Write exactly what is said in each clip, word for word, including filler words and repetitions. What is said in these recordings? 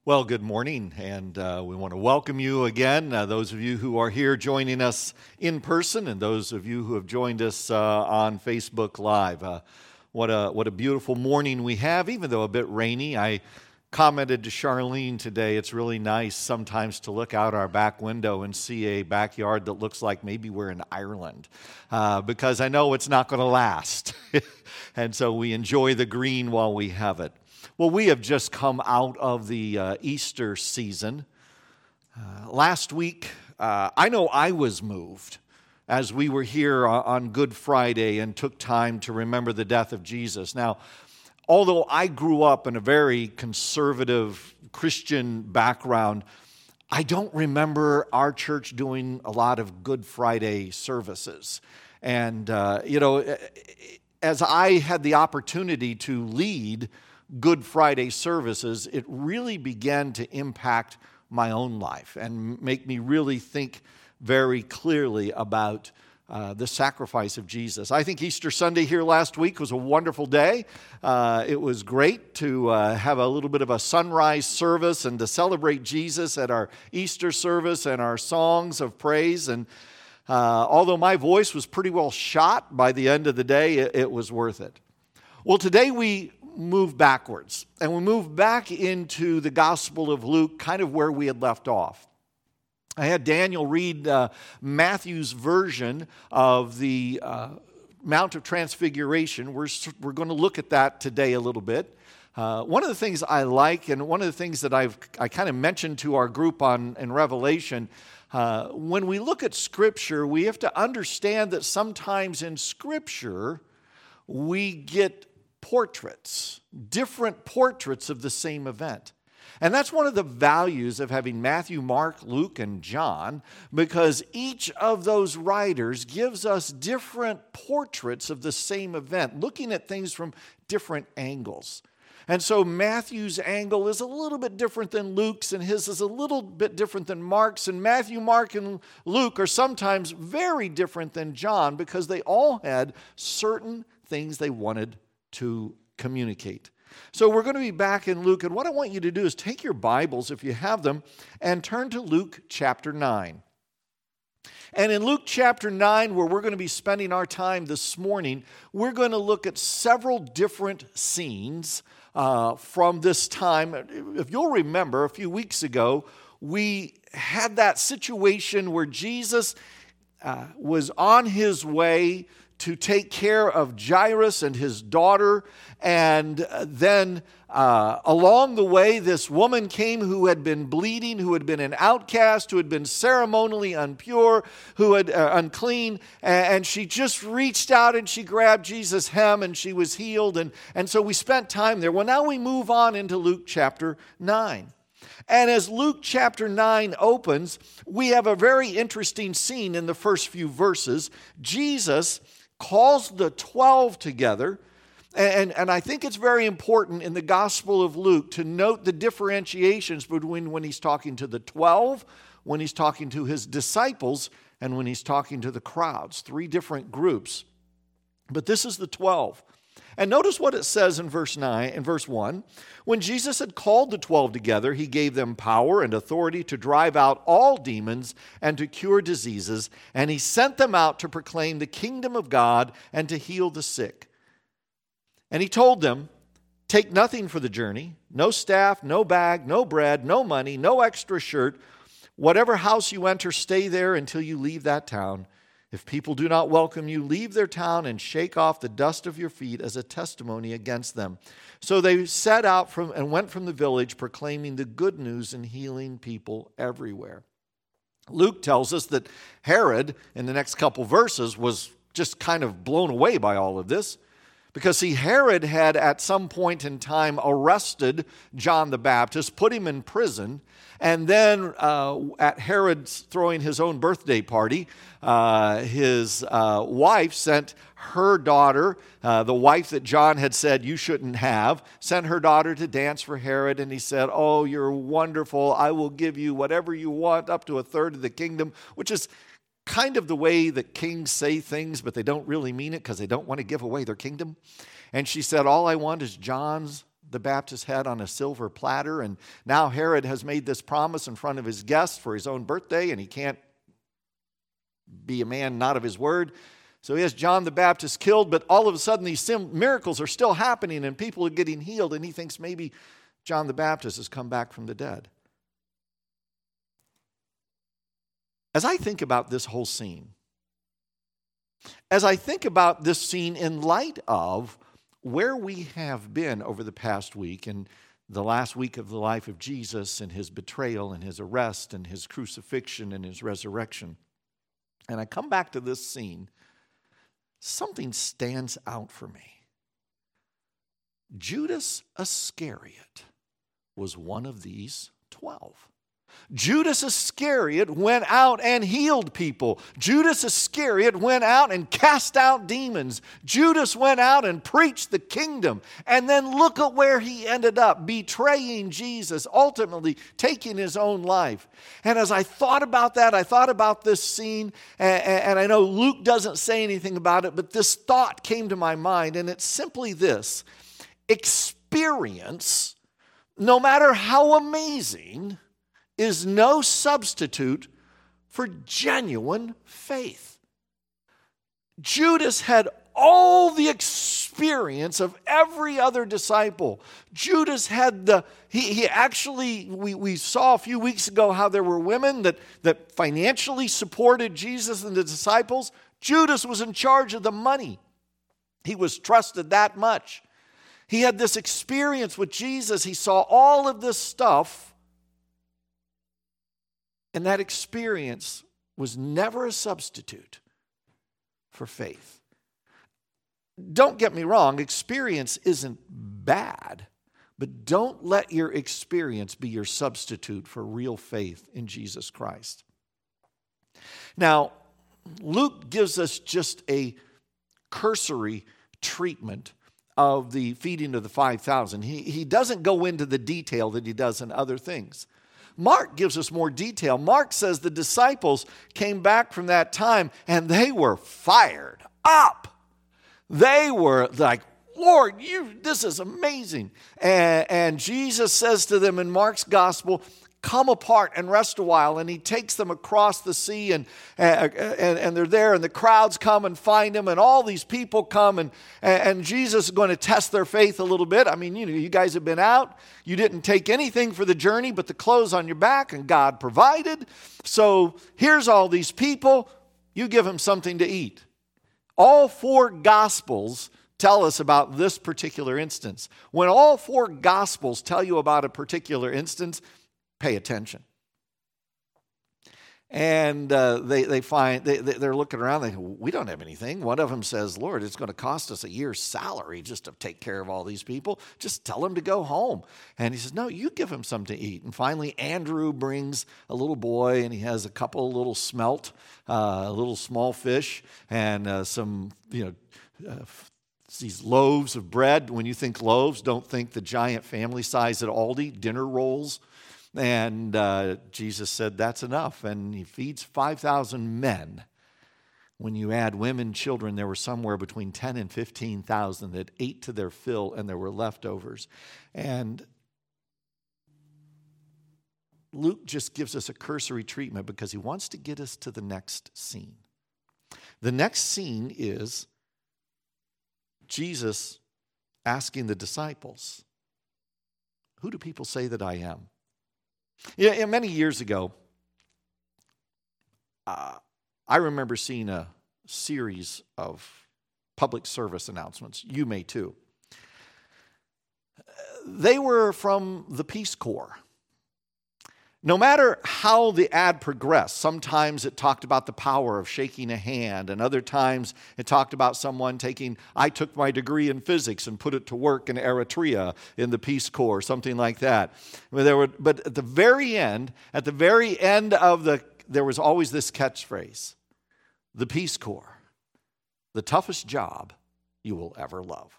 Well, good morning, and uh, we want to welcome you again, uh, those of you who are here joining us in person and those of you who have joined us uh, on Facebook Live. Uh, what a what a beautiful morning we have, even though a bit rainy. I commented to Charlene today, it's really nice sometimes to look out our back window and see a backyard that looks like maybe we're in Ireland, uh, because I know it's not going to last. And so we enjoy the green while we have it. Well, we have just come out of the uh, Easter season. Uh, last week, uh, I know I was moved as we were here on Good Friday and took time to remember the death of Jesus. Now, although I grew up in a very conservative Christian background, I don't remember our church doing a lot of Good Friday services. And, uh, you know, as I had the opportunity to lead Good Friday services, it really began to impact my own life and make me really think very clearly about uh, the sacrifice of Jesus. I think Easter Sunday here last week was a wonderful day. Uh, it was great to uh, have a little bit of a sunrise service and to celebrate Jesus at our Easter service and our songs of praise. And uh, although my voice was pretty well shot by the end of the day, it, it was worth it. Well, today we move backwards, and we move back into the Gospel of Luke, kind of where we had left off. I had Daniel read uh, Matthew's version of the uh, Mount of Transfiguration. We're, we're going to look at that today a little bit. Uh, one of the things I like, and one of the things that I've I kind of mentioned to our group on in Revelation, uh, when we look at Scripture, we have to understand that sometimes in Scripture we get portraits, different portraits of the same event. And that's one of the values of having Matthew, Mark, Luke, and John, because each of those writers gives us different portraits of the same event, looking at things from different angles. And so Matthew's angle is a little bit different than Luke's, and his is a little bit different than Mark's. And Matthew, Mark, and Luke are sometimes very different than John because they all had certain things they wanted to communicate. So we're going to be back in Luke, and what I want you to do is take your Bibles, if you have them, and turn to Luke chapter nine. And in Luke chapter nine, where we're going to be spending our time this morning, we're going to look at several different scenes uh, from this time. If you'll remember, a few weeks ago, we had that situation where Jesus uh, was on his way to take care of Jairus and his daughter. And then uh, along the way, this woman came who had been bleeding, who had been an outcast, who had been ceremonially impure, who had uh, unclean. And she just reached out and she grabbed Jesus' hem and she was healed. And, and so we spent time there. Well, now we move on into Luke chapter nine. And as Luke chapter nine opens, we have a very interesting scene in the first few verses. Jesus calls the twelve together, and, and I think it's very important in the Gospel of Luke to note the differentiations between when he's talking to the twelve, when he's talking to his disciples, and when he's talking to the crowds. Three different groups. But this is the twelve. And notice what it says in verse nine, in verse one. When Jesus had called the twelve together, he gave them power and authority to drive out all demons and to cure diseases, and he sent them out to proclaim the kingdom of God and to heal the sick. And he told them, take nothing for the journey, no staff, no bag, no bread, no money, no extra shirt. Whatever house you enter, stay there until you leave that town. If people do not welcome you, leave their town and shake off the dust of your feet as a testimony against them. So they set out from and went from the village, proclaiming the good news and healing people everywhere. Luke tells us that Herod, in the next couple verses, was just kind of blown away by all of this. Because, see, Herod had at some point in time arrested John the Baptist, put him in prison, and then uh, at Herod's throwing his own birthday party, uh, his uh, wife sent her daughter, uh, the wife that John had said you shouldn't have, sent her daughter to dance for Herod, and he said, oh, you're wonderful, I will give you whatever you want, up to a third of the kingdom, which is kind of the way that kings say things, but they don't really mean it because they don't want to give away their kingdom. And she said, all I want is John's the Baptist's head on a silver platter, and now Herod has made this promise in front of his guests for his own birthday, and he can't be a man not of his word. So he has John the Baptist killed, but all of a sudden these miracles are still happening and people are getting healed, and he thinks maybe John the Baptist has come back from the dead. As I think about this whole scene, as I think about this scene in light of where we have been over the past week and the last week of the life of Jesus and his betrayal and his arrest and his crucifixion and his resurrection, and I come back to this scene, something stands out for me. Judas Iscariot was one of these twelve. Judas Iscariot went out and healed people. Judas Iscariot went out and cast out demons. Judas went out and preached the kingdom. And then look at where he ended up, betraying Jesus, ultimately taking his own life. And as I thought about that, I thought about this scene, and, and I know Luke doesn't say anything about it, but this thought came to my mind, and it's simply this: experience, no matter how amazing, is no substitute for genuine faith. Judas had all the experience of every other disciple. Judas had the, he, he actually, we, we saw a few weeks ago how there were women that, that financially supported Jesus and the disciples. Judas was in charge of the money. He was trusted that much. He had this experience with Jesus. He saw all of this stuff. And that experience was never a substitute for faith. Don't get me wrong, experience isn't bad, but don't let your experience be your substitute for real faith in Jesus Christ. Now, Luke gives us just a cursory treatment of the feeding of the five thousand. He, he doesn't go into the detail that he does in other things. Mark gives us more detail. Mark says the disciples came back from that time and they were fired up. They were like, Lord, you, this is amazing. And, and Jesus says to them in Mark's gospel, come apart and rest a while. And he takes them across the sea, and, and, and they're there, and the crowds come and find him, and all these people come, and, and Jesus is going to test their faith a little bit. I mean, you know, you guys have been out. You didn't take anything for the journey but the clothes on your back, and God provided. So here's all these people. You give them something to eat. All four Gospels tell us about this particular instance. When all four Gospels tell you about a particular instance, pay attention. And uh, they, they find, they, they're looking around, they go, we don't have anything. One of them says, Lord, it's going to cost us a year's salary just to take care of all these people. Just tell them to go home. And he says, no, you give them something to eat. And finally, Andrew brings a little boy, and he has a couple of little smelt, uh, a little small fish, and uh, some, you know, uh, these loaves of bread. When you think loaves, don't think the giant family size at Aldi, dinner rolls. And uh, Jesus said, that's enough. And he feeds five thousand men. When you add women, children, there were somewhere between ten and fifteen thousand that ate to their fill, and there were leftovers. And Luke just gives us a cursory treatment because he wants to get us to the next scene. The next scene is Jesus asking the disciples, who do people say that I am? Yeah, many years ago, uh, I remember seeing a series of public service announcements. You may too. They were from the Peace Corps. No matter how the ad progressed, sometimes it talked about the power of shaking a hand, and other times it talked about someone taking, I took my degree in physics and put it to work in Eritrea in the Peace Corps, something like that. But, there were, but at the very end, at the very end of the, there was always this catchphrase, the Peace Corps, the toughest job you will ever love.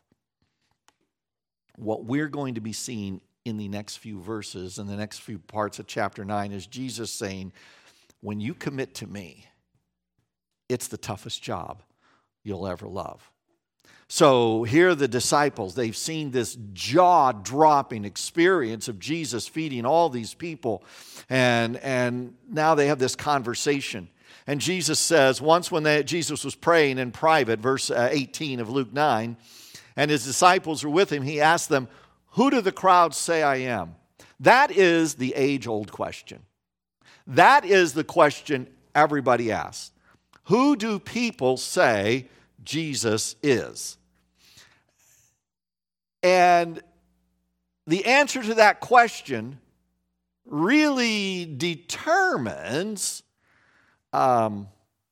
What we're going to be seeing in the next few verses, in the next few parts of chapter nine, is Jesus saying, when you commit to me, it's the toughest job you'll ever love. So here the disciples, they've seen this jaw-dropping experience of Jesus feeding all these people. And, and now they have this conversation. And Jesus says, once when they, Jesus was praying in private, verse eighteen of Luke nine, and his disciples were with him, he asked them, who do the crowds say I am? That is the age-old question. That is the question everybody asks. Who do people say Jesus is? And the answer to that question really determines um,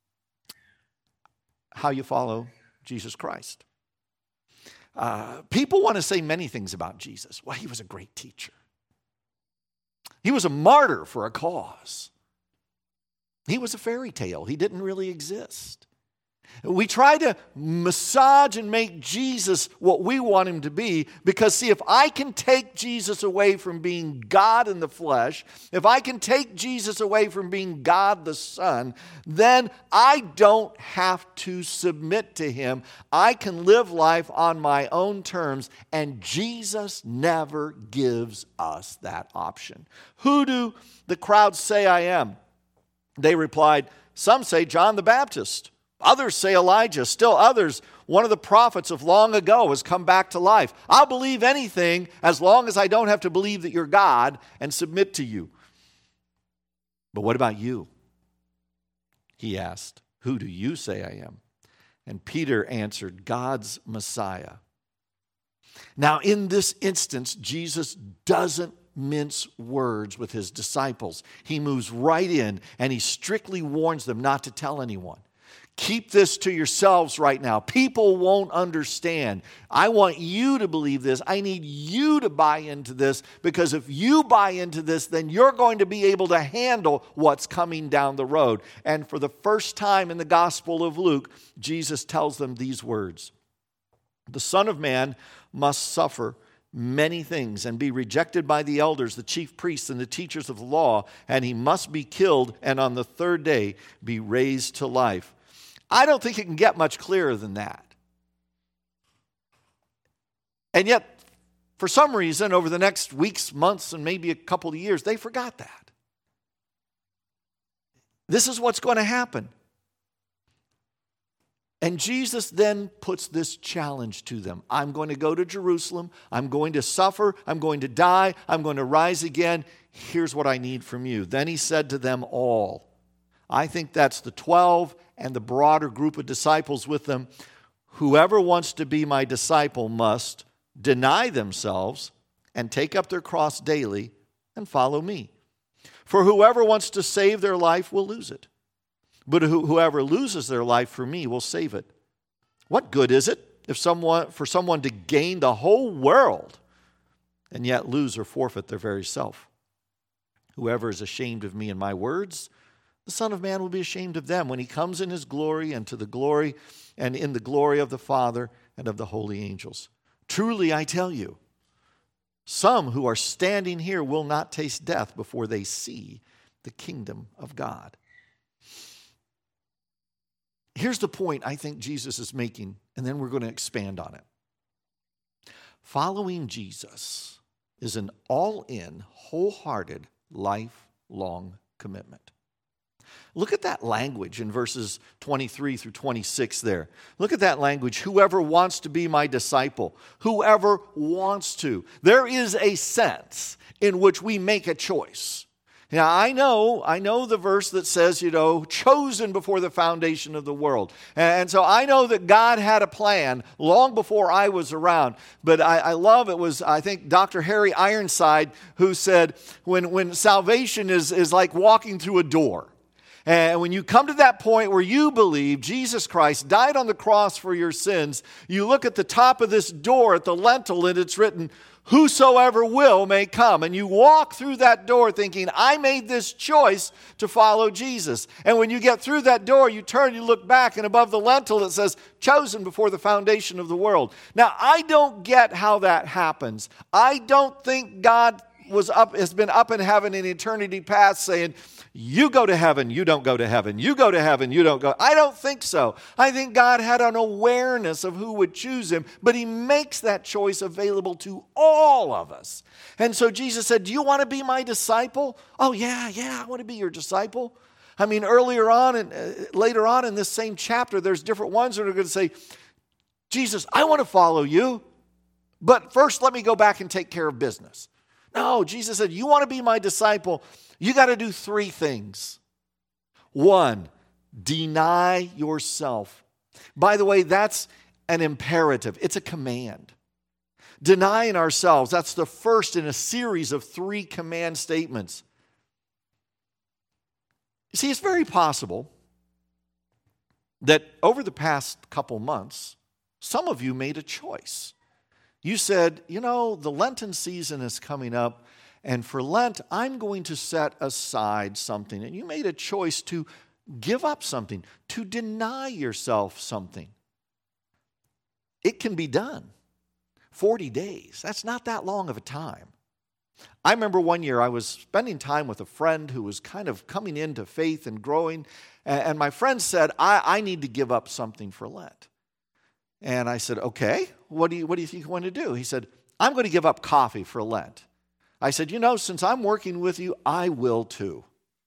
how you follow Jesus Christ. Uh, people want to say many things about Jesus. Well, he was a great teacher. He was a martyr for a cause. He was a fairy tale. He didn't really exist. We try to massage and make Jesus what we want him to be because, see, if I can take Jesus away from being God in the flesh, if I can take Jesus away from being God the Son, then I don't have to submit to him. I can live life on my own terms, and Jesus never gives us that option. Who do the crowd say I am? They replied, some say John the Baptist. Others say Elijah. Still others, one of the prophets of long ago has come back to life. I'll believe anything as long as I don't have to believe that you're God and submit to you. But what about you? He asked, who do you say I am? And Peter answered, God's Messiah. Now, in this instance, Jesus doesn't mince words with his disciples. He moves right in and he strictly warns them not to tell anyone. Keep this to yourselves right now. People won't understand. I want you to believe this. I need you to buy into this, because if you buy into this, then you're going to be able to handle what's coming down the road. And for the first time in the Gospel of Luke, Jesus tells them these words. The Son of Man must suffer many things and be rejected by the elders, the chief priests, and the teachers of the law, and he must be killed and on the third day be raised to life. I don't think it can get much clearer than that. And yet, for some reason, over the next weeks, months, and maybe a couple of years, they forgot that. This is what's going to happen. And Jesus then puts this challenge to them. I'm going to go to Jerusalem. I'm going to suffer. I'm going to die. I'm going to rise again. Here's what I need from you. Then he said to them all, I think that's the twelve and the broader group of disciples with them, whoever wants to be my disciple must deny themselves and take up their cross daily and follow me. For whoever wants to save their life will lose it. But whoever loses their life for me will save it. What good is it if someone for someone to gain the whole world and yet lose or forfeit their very self? Whoever is ashamed of me and my words, the Son of Man will be ashamed of them when he comes in his glory and to the glory and in the glory of the Father and of the holy angels. Truly, I tell you, some who are standing here will not taste death before they see the kingdom of God. Here's the point I think Jesus is making, and then we're going to expand on it. Following Jesus is an all-in, wholehearted, lifelong commitment. Look at that language in verses twenty-three through twenty-six there. Look at that language. Whoever wants to be my disciple. Whoever wants to. There is a sense in which we make a choice. Now, I know, I know the verse that says, you know, chosen before the foundation of the world. And so I know that God had a plan long before I was around. But I, I love, it was, I think, Doctor Harry Ironside who said, when, when salvation is, is like walking through a door. And when you come to that point where you believe Jesus Christ died on the cross for your sins, you look at the top of this door at the lintel and it's written, whosoever will may come. And you walk through that door thinking, I made this choice to follow Jesus. And when you get through that door, you turn, you look back, and above the lintel it says, chosen before the foundation of the world. Now, I don't get how that happens. I don't think God was up, has been up in heaven in eternity past saying, you go to heaven, you don't go to heaven. You go to heaven, you don't go. I don't think so. I think God had an awareness of who would choose him, but he makes that choice available to all of us. And so Jesus said, do you want to be my disciple? Oh, yeah, yeah, I want to be your disciple. I mean, earlier on and uh, later on in this same chapter, there's different ones that are going to say, Jesus, I want to follow you, but first let me go back and take care of business. No, Jesus said, you want to be my disciple, you got to do three things. One, deny yourself. By the way, that's an imperative. It's a command. Denying ourselves, that's the first in a series of three command statements. You see, it's very possible that over the past couple months, some of you made a choice. You said, you know, the Lenten season is coming up, and for Lent, I'm going to set aside something. And you made a choice to give up something, to deny yourself something. It can be done. forty days, that's not that long of a time. I remember one year I was spending time with a friend who was kind of coming into faith and growing, and my friend said, I, I need to give up something for Lent. And I said, okay, what do you, what do you think you want to do? He said, I'm going to give up coffee for Lent. I said, you know, since I'm working with you, I will too.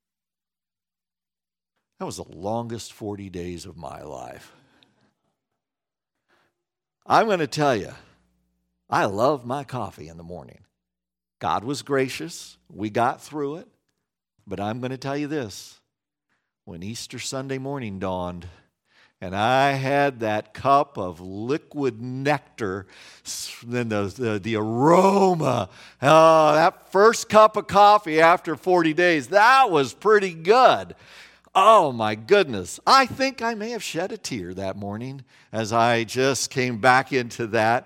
That was the longest forty days of my life. I'm going to tell you, I love my coffee in the morning. God was gracious. We got through it. But I'm going to tell you this. When Easter Sunday morning dawned, and I had that cup of liquid nectar, then the, the, the aroma, oh, that first cup of coffee after forty days, that was pretty good. Oh my goodness. I think I may have shed a tear that morning as I just came back into that.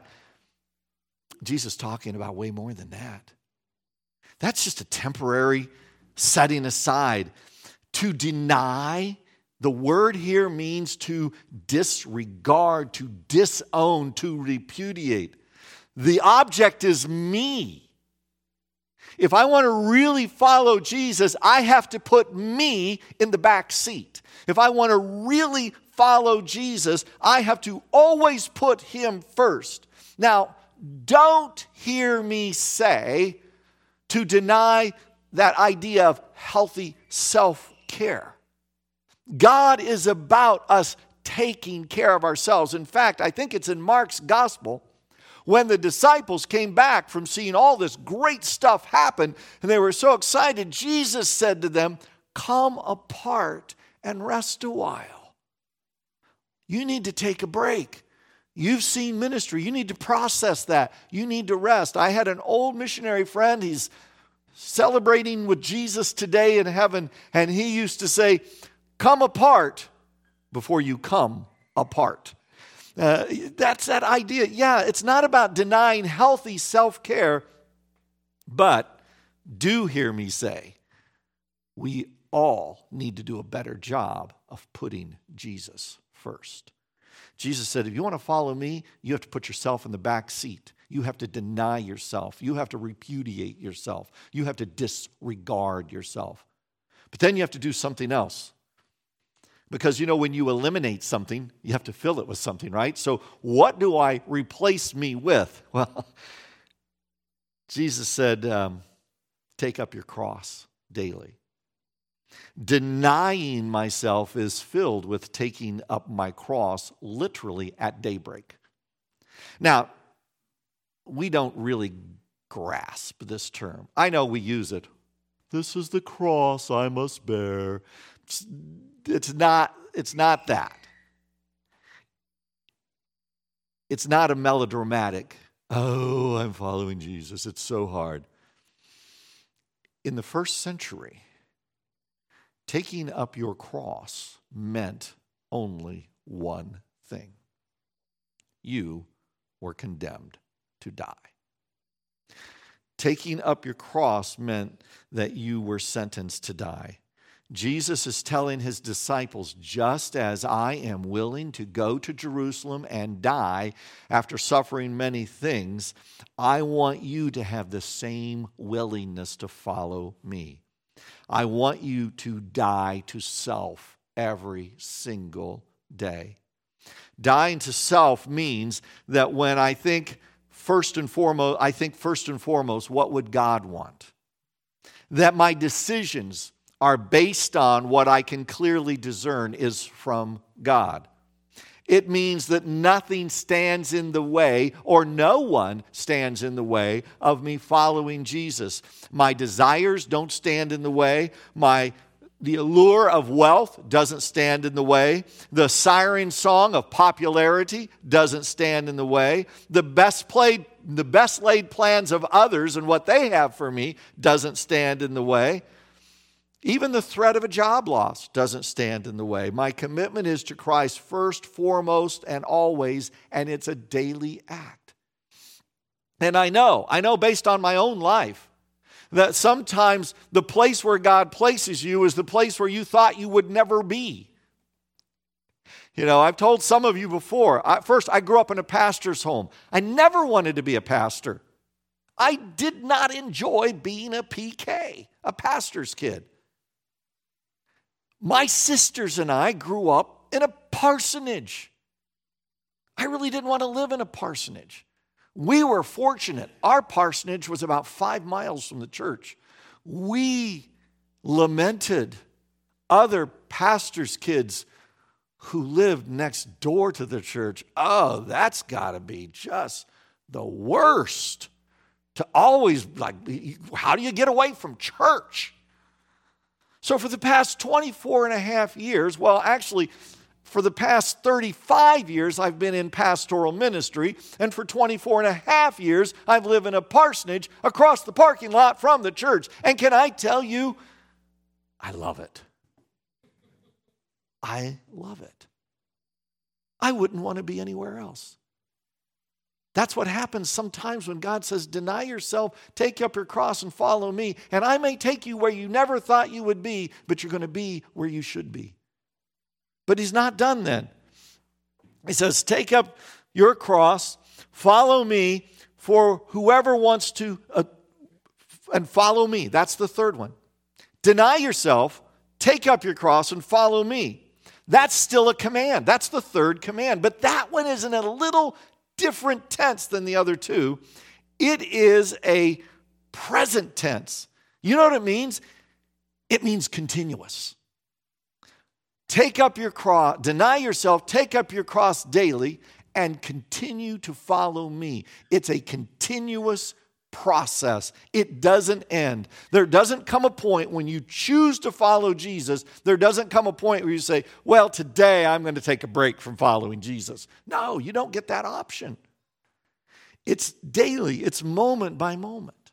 Jesus talking about way more than that. That's just a temporary setting aside. To deny, the word here means to disregard, to disown, to repudiate. The object is me. If I want to really follow Jesus, I have to put me in the back seat. If I want to really follow Jesus, I have to always put him first. Now, don't hear me say to deny that idea of healthy self-care. God is about us taking care of ourselves. In fact, I think it's in Mark's gospel when the disciples came back from seeing all this great stuff happen and they were so excited, Jesus said to them, come apart and rest a while. You need to take a break. You've seen ministry. You need to process that. You need to rest. I had an old missionary friend. He's celebrating with Jesus today in heaven, and he used to say, come apart before you come apart. Uh, that's that idea. Yeah, it's not about denying healthy self-care, but do hear me say, we all need to do a better job of putting Jesus first. Jesus said, if you want to follow me, you have to put yourself in the back seat. You have to deny yourself. You have to repudiate yourself. You have to disregard yourself. But then you have to do something else. Because, you know, when you eliminate something, you have to fill it with something, right? So what do I replace me with? Well, Jesus said, um, take up your cross daily. Denying myself is filled with taking up my cross literally at daybreak. Now, we don't really grasp this term. I know we use it. This is the cross I must bear. It's, it's not, it's not that. It's not a melodramatic, oh, I'm following Jesus. It's so hard. In the first century, taking up your cross meant only one thing. You were condemned to die. Taking up your cross meant that you were sentenced to die. Jesus is telling his disciples, just as I am willing to go to Jerusalem and die after suffering many things, I want you to have the same willingness to follow me. I want you to die to self every single day. Dying to self means that when I think first and foremost, I think first and foremost, what would God want? That my decisions are based on what I can clearly discern is from God. It means that nothing stands in the way, or no one stands in the way of me following Jesus. My desires don't stand in the way. My The allure of wealth doesn't stand in the way. The siren song of popularity doesn't stand in the way. The best played, the best laid plans of others and what they have for me doesn't stand in the way. Even the threat of a job loss doesn't stand in the way. My commitment is to Christ first, foremost, and always, and it's a daily act. And I know, I know based on my own life, that sometimes the place where God places you is the place where you thought you would never be. You know, I've told some of you before, I, first, I grew up in a pastor's home. I never wanted to be a pastor. I did not enjoy being a P K, a pastor's kid. My sisters and I grew up in a parsonage. I really didn't want to live in a parsonage. We were fortunate. Our parsonage was about five miles from the church. We lamented other pastors' kids who lived next door to the church. Oh, that's got to be just the worst. To always, like, how do you get away from church? So for the past twenty-four and a half years, well, actually, for the past thirty-five years, I've been in pastoral ministry. And for twenty-four and a half years, I've lived in a parsonage across the parking lot from the church. And can I tell you, I love it. I love it. I wouldn't want to be anywhere else. That's what happens sometimes when God says, deny yourself, take up your cross and follow me. And I may take you where you never thought you would be, but you're going to be where you should be. But he's not done then. He says, take up your cross, follow me, for whoever wants to, uh, and follow me. That's the third one. Deny yourself, take up your cross, and follow me. That's still a command. That's the third command. But that one is in a little different tense than the other two. It is a present tense. You know what it means? It means continuous. Take up your cross, deny yourself, take up your cross daily, and continue to follow me. It's a continuous process. It doesn't end. There doesn't come a point when you choose to follow Jesus, there doesn't come a point where you say, well, today I'm going to take a break from following Jesus. No, you don't get that option. It's daily. It's moment by moment.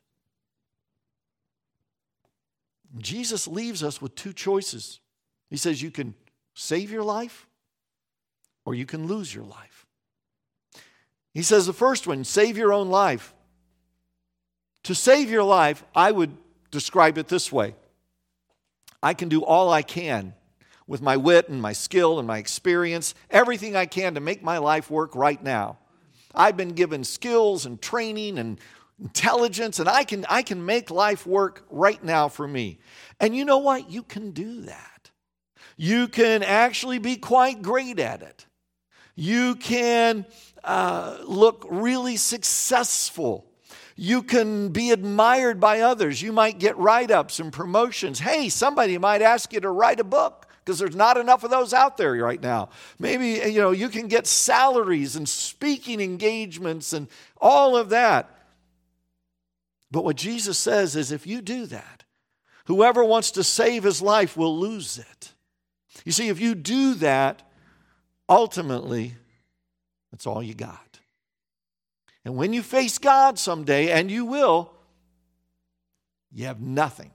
Jesus leaves us with two choices. He says you can save your life or you can lose your life. He says the first one, save your own life. To save your life, I would describe it this way. I can do all I can with my wit and my skill and my experience, everything I can to make my life work right now. I've been given skills and training and intelligence, and I can, I can make life work right now for me. And you know what? You can do that. You can actually be quite great at it. You can uh, look really successful. You can be admired by others. You might get write-ups and promotions. Hey, somebody might ask you to write a book because there's not enough of those out there right now. Maybe, you know, you can get salaries and speaking engagements and all of that. But what Jesus says is if you do that, whoever wants to save his life will lose it. You see, if you do that, ultimately, that's all you got. And when you face God someday, and you will, you have nothing.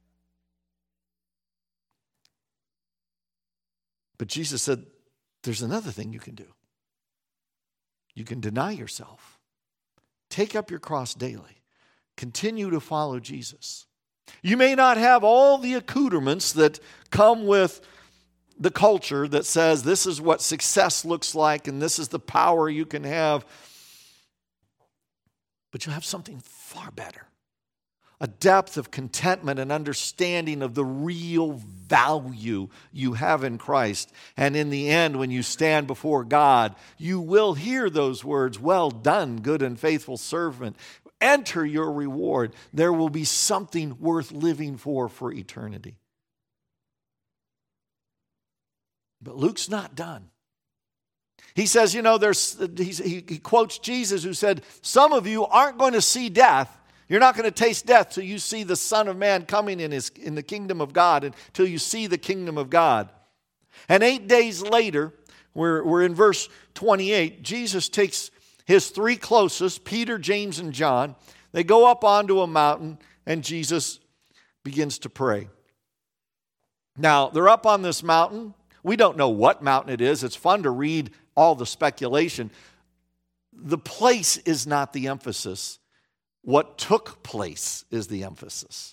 But Jesus said, there's another thing you can do. You can deny yourself. Take up your cross daily. Continue to follow Jesus. You may not have all the accoutrements that come with the culture that says this is what success looks like and this is the power you can have. But you'll have something far better. A depth of contentment and understanding of the real value you have in Christ. And in the end, when you stand before God, you will hear those words, "Well done, good and faithful servant. Enter your reward." There will be something worth living for for eternity. But Luke's not done. He says, you know, there's he, he quotes Jesus who said, "Some of you aren't going to see death. You're not going to taste death till you see the Son of Man coming in his in the kingdom of God, until you see the kingdom of God." And eight days later, we're, we're in verse twenty-eight, Jesus takes his three closest, Peter, James, and John. They go up onto a mountain, and Jesus begins to pray. Now, they're up on this mountain. We don't know what mountain it is. It's fun to read all the speculation. The place is not the emphasis. What took place is the emphasis.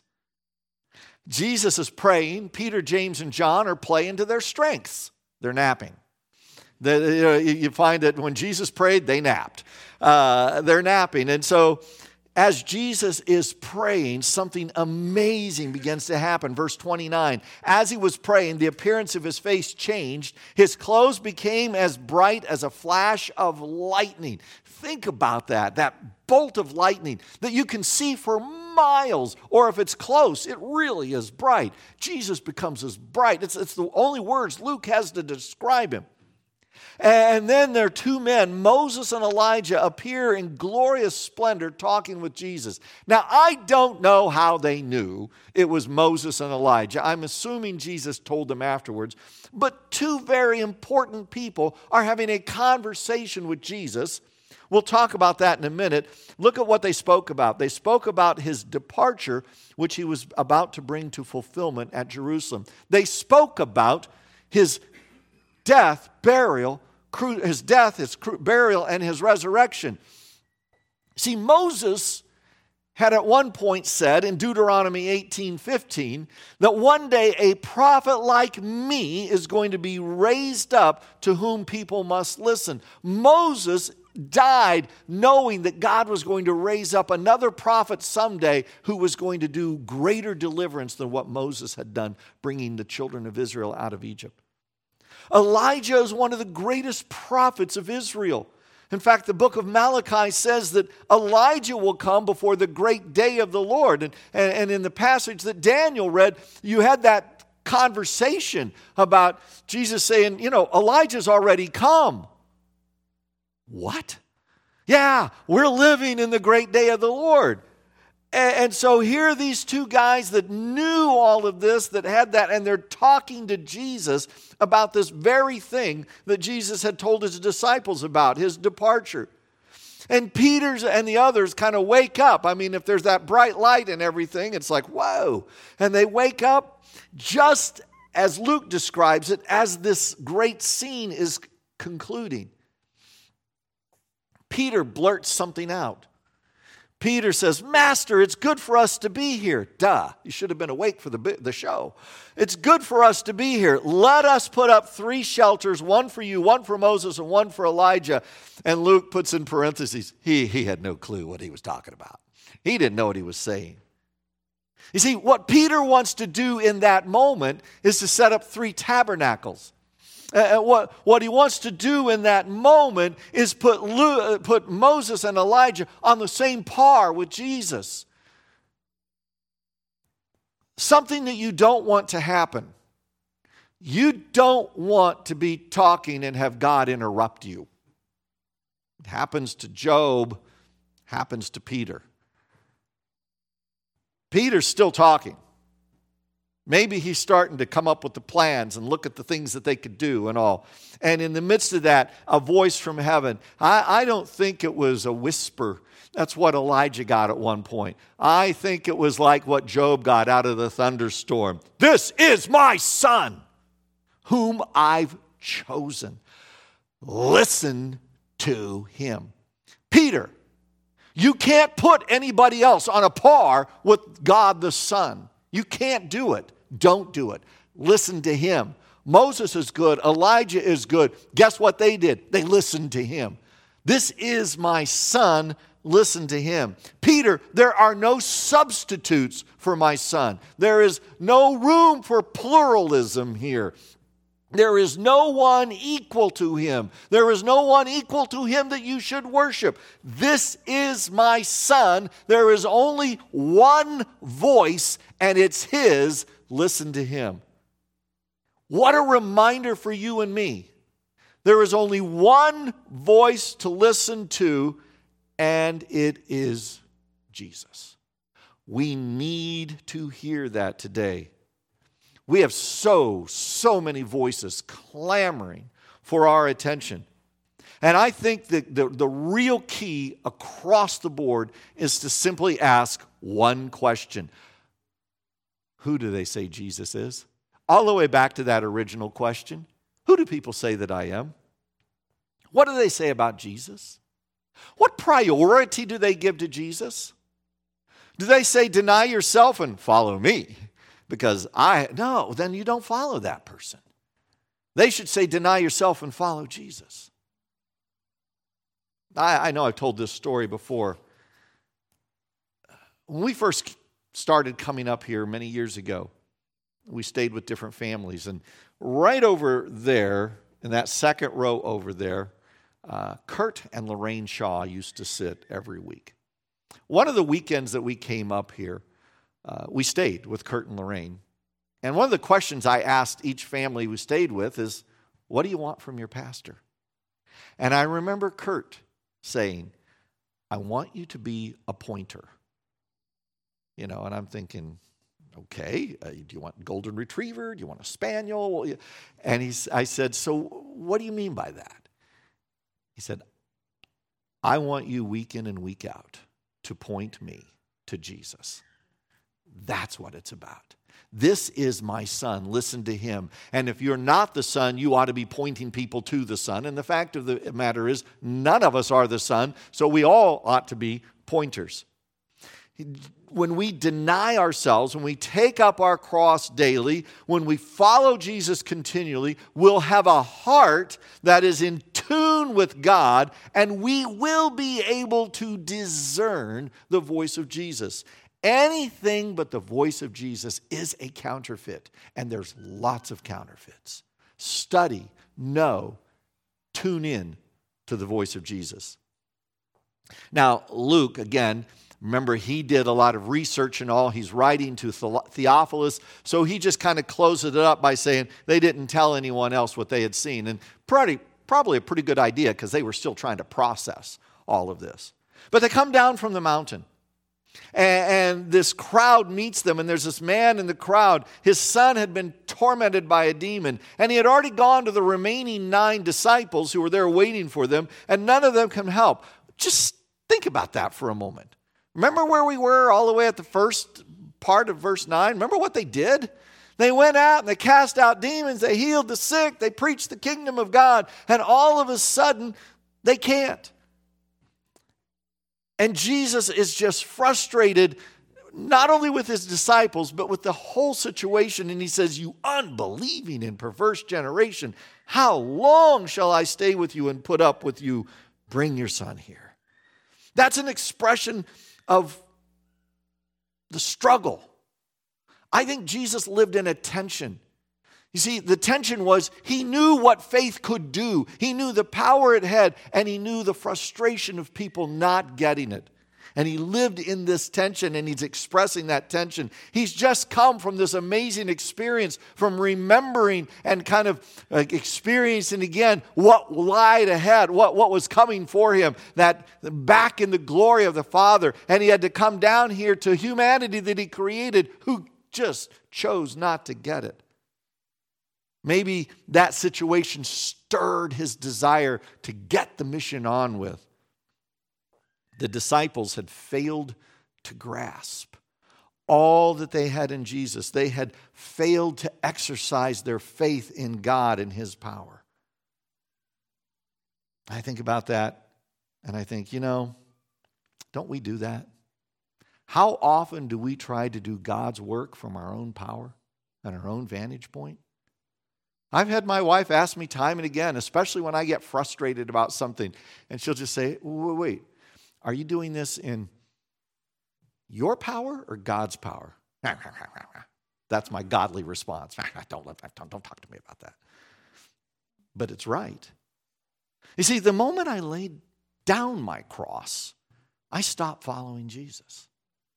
Jesus is praying. Peter, James, and John are playing to their strengths. They're napping. The, you find that when Jesus prayed, they napped. Uh, they're napping. And so as Jesus is praying, something amazing begins to happen. Verse twenty-nine, as he was praying, the appearance of his face changed. His clothes became as bright as a flash of lightning. Think about that, that bolt of lightning that you can see for miles, or if it's close, it really is bright. Jesus becomes as bright. It's, it's the only words Luke has to describe him. And then there are two men, Moses and Elijah, appear in glorious splendor talking with Jesus. Now, I don't know how they knew it was Moses and Elijah. I'm assuming Jesus told them afterwards. But two very important people are having a conversation with Jesus. We'll talk about that in a minute. Look at what they spoke about. They spoke about his departure, which he was about to bring to fulfillment at Jerusalem. They spoke about his death, burial, his death, his burial, and his resurrection. See, Moses had at one point said in Deuteronomy eighteen fifteen that one day a prophet like me is going to be raised up to whom people must listen. Moses died knowing that God was going to raise up another prophet someday who was going to do greater deliverance than what Moses had done, bringing the children of Israel out of Egypt. Elijah is one of the greatest prophets of Israel. In fact, the book of Malachi says that Elijah will come before the great day of the Lord. And, and, and in the passage that Daniel read, you had that conversation about Jesus saying, you know, Elijah's already come. What? Yeah, we're living in the great day of the Lord. And so here are these two guys that knew all of this, that had that, and they're talking to Jesus about this very thing that Jesus had told his disciples about, his departure. And Peter's and the others kind of wake up. I mean, if there's that bright light and everything, it's like, whoa. And they wake up just as Luke describes it, as this great scene is concluding. Peter blurts something out. Peter says, "Master, it's good for us to be here." Duh, you should have been awake for the, the show. "It's good for us to be here. Let us put up three shelters, one for you, one for Moses, and one for Elijah." And Luke puts in parentheses, he, he had no clue what he was talking about. He didn't know what he was saying. You see, what Peter wants to do in that moment is to set up three tabernacles. Uh, what, what he wants to do in that moment is put, Lu, put Moses and Elijah on the same par with Jesus. Something that you don't want to happen. You don't want to be talking and have God interrupt you. It happens to Job, happens to Peter. Peter's still talking. Maybe he's starting to come up with the plans and look at the things that they could do and all. And in the midst of that, a voice from heaven. I, I don't think it was a whisper. That's what Elijah got at one point. I think it was like what Job got out of the thunderstorm. "This is my son, whom I've chosen. Listen to him." Peter, You can't put anybody else on a par with God the Son. You can't do it. Don't do it. Listen to him. Moses is good. Elijah is good. Guess what they did? They listened to him. This is my son. Listen to him. Peter, there are no substitutes for my son. There is no room for pluralism here. There is no one equal to him. There is no one equal to him that you should worship. This is my son. There is only one voice, and it's his. Listen to him. What a reminder for you and me. There is only one voice to listen to, and it is Jesus. We need to hear that today. We have so, so many voices clamoring for our attention. And I think that the, the real key across the board is to simply ask one question. Who do they say Jesus is? All the way back to that original question. Who do people say that I am? What do they say about Jesus? What priority do they give to Jesus? Do they say, deny yourself and follow me? Because I, no, then you don't follow that person. They should say, deny yourself and follow Jesus. I, I know I've told this story before. When we first started coming up here many years ago, we stayed with different families. And right over there, in that second row over there, uh, Kurt and Lorraine Shaw used to sit every week. One of the weekends that we came up here, uh, we stayed with Kurt and Lorraine. And one of the questions I asked each family we stayed with is, what do you want from your pastor? And I remember Kurt saying, I want you to be a pointer. You know, and I'm thinking, okay, uh, do you want a golden retriever? Do you want a spaniel? And he's, I said, so what do you mean by that? He said, I want you week in and week out to point me to Jesus. That's what it's about. This is my son. Listen to him. And if you're not the son, you ought to be pointing people to the son. And the fact of the matter is, none of us are the son, so we all ought to be pointers. When we deny ourselves, when we take up our cross daily, when we follow Jesus continually, we'll have a heart that is in tune with God, and we will be able to discern the voice of Jesus. Anything but the voice of Jesus is a counterfeit, and there's lots of counterfeits. Study, know, tune in to the voice of Jesus. Now, Luke, again, remember, he did a lot of research and all. He's writing to Theophilus, so he just kind of closes it up by saying they didn't tell anyone else what they had seen. And pretty, probably a pretty good idea because they were still trying to process all of this. But they come down from the mountain, and, and this crowd meets them, and there's this man in the crowd. His son had been tormented by a demon, and he had already gone to the remaining nine disciples who were there waiting for them, and none of them can help. Just think about that for a moment. Remember where we were all the way at the first part of verse nine? Remember what they did? They went out and they cast out demons. They healed the sick. They preached the kingdom of God. And all of a sudden, they can't. And Jesus is just frustrated, not only with his disciples, but with the whole situation. And he says, you unbelieving and perverse generation, how long shall I stay with you and put up with you? Bring your son here. That's an expression of the struggle. I think Jesus lived in a tension. You see, the tension was he knew what faith could do. He knew the power it had, and he knew the frustration of people not getting it. And he lived in this tension, and he's expressing that tension. He's just come from this amazing experience, from remembering and kind of experiencing again what lied ahead, what, what was coming for him, that back in the glory of the Father. And he had to come down here to humanity that he created, who just chose not to get it. Maybe that situation stirred his desire to get the mission on with. The disciples had failed to grasp all that they had in Jesus. They had failed to exercise their faith in God and his power. I think about that, and I think, you know, Don't we do that? How often do we try to do God's work from our own power and our own vantage point? I've had my wife ask me time and again, especially when I get frustrated about something, and she'll just say, wait, wait, are you doing this in your power or God's power? That's my godly response. Don't, let, don't, don't talk to me about that. But it's right. You see, the moment I laid down my cross, I stopped following Jesus.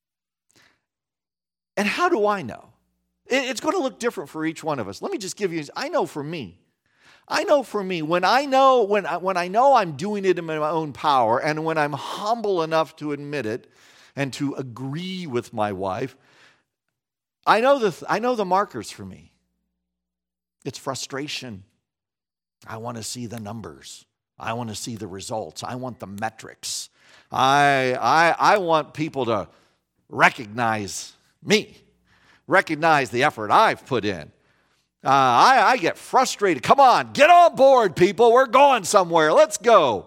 And how do I know? It's going to look different for each one of us. Let me just give you, I know for me. I know for me, when I know when I, when I know I'm doing it in my own power, and when I'm humble enough to admit it and to agree with my wife, I know the I know the markers for me. It's frustration. I want to see the numbers. I want to see the results. I want the metrics. I I I want people to recognize me, recognize the effort I've put in. Uh, I, I get frustrated. Come on, get on board, people. We're going somewhere. Let's go.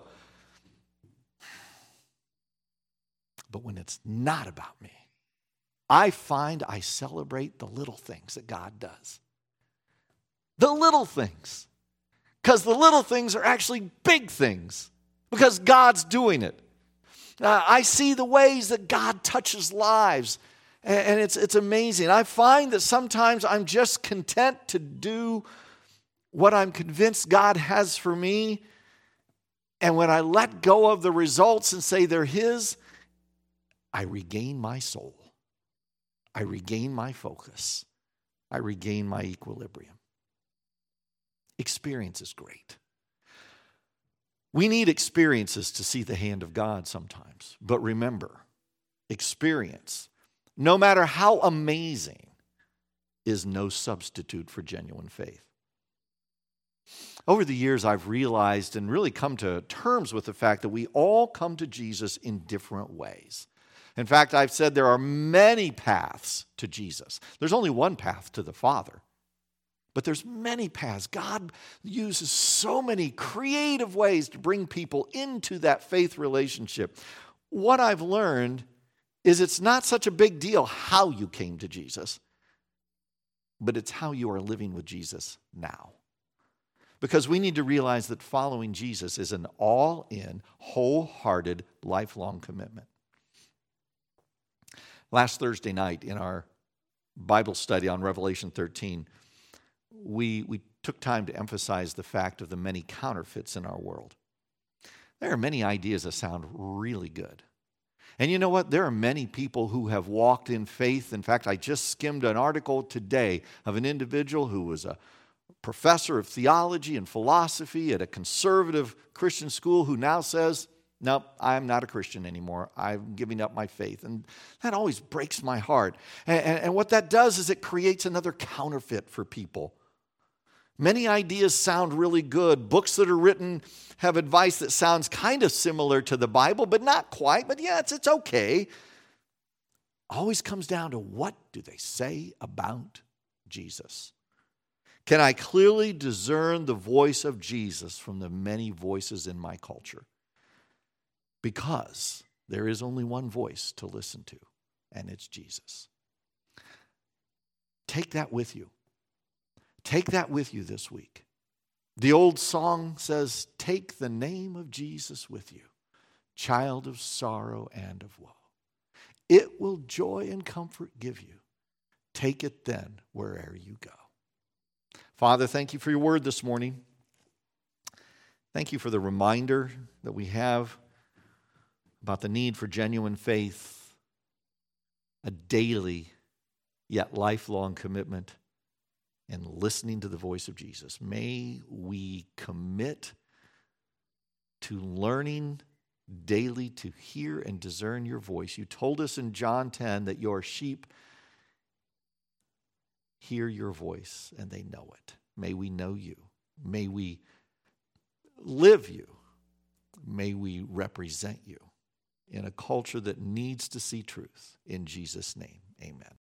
But when it's not about me, I find I celebrate the little things that God does. The little things. Because the little things are actually big things. Because God's doing it. Uh, I see the ways that God touches lives. And, and it's, it's amazing. I find that sometimes I'm just content to do what I'm convinced God has for me. And when I let go of the results and say they're His, I regain my soul. I regain my focus. I regain my equilibrium. Experience is great. We need experiences to see the hand of God sometimes. But remember, experience, no matter how amazing, is no substitute for genuine faith. Over the years, I've realized and really come to terms with the fact that we all come to Jesus in different ways. In fact, I've said there are many paths to Jesus. There's only one path to the Father. But there's many paths. God uses so many creative ways to bring people into that faith relationship. What I've learned is it's not such a big deal how you came to Jesus, but it's how you are living with Jesus now. Because we need to realize that following Jesus is an all-in, wholehearted, lifelong commitment. Last Thursday night in our Bible study on Revelation thirteen, we, we took time to emphasize the fact of the many counterfeits in our world. There are many ideas that sound really good. And you know what? There are many people who have walked in faith. In fact, I just skimmed an article today of an individual who was a professor of theology and philosophy at a conservative Christian school who now says, nope, I'm not a Christian anymore. I'm giving up my faith. And that always breaks my heart. And, and, and what that does is it creates another counterfeit for people. Many ideas sound really good. Books that are written have advice that sounds kind of similar to the Bible, but not quite. But yeah, it's, it's okay. Always comes down to, what do they say about Jesus? Can I clearly discern the voice of Jesus from the many voices in my culture? Because there is only one voice to listen to, and it's Jesus. Take that with you. Take that with you this week. The old song says, take the name of Jesus with you, child of sorrow and of woe. It will joy and comfort give you. Take it then wherever you go. Father, thank you for your word this morning. Thank you for the reminder that we have about the need for genuine faith, a daily yet lifelong commitment, and listening to the voice of Jesus. May we commit to learning daily to hear and discern your voice. You told us in John ten that your sheep hear your voice and they know it. May we know you. May we live you. May we represent you in a culture that needs to see truth. In Jesus' name, amen.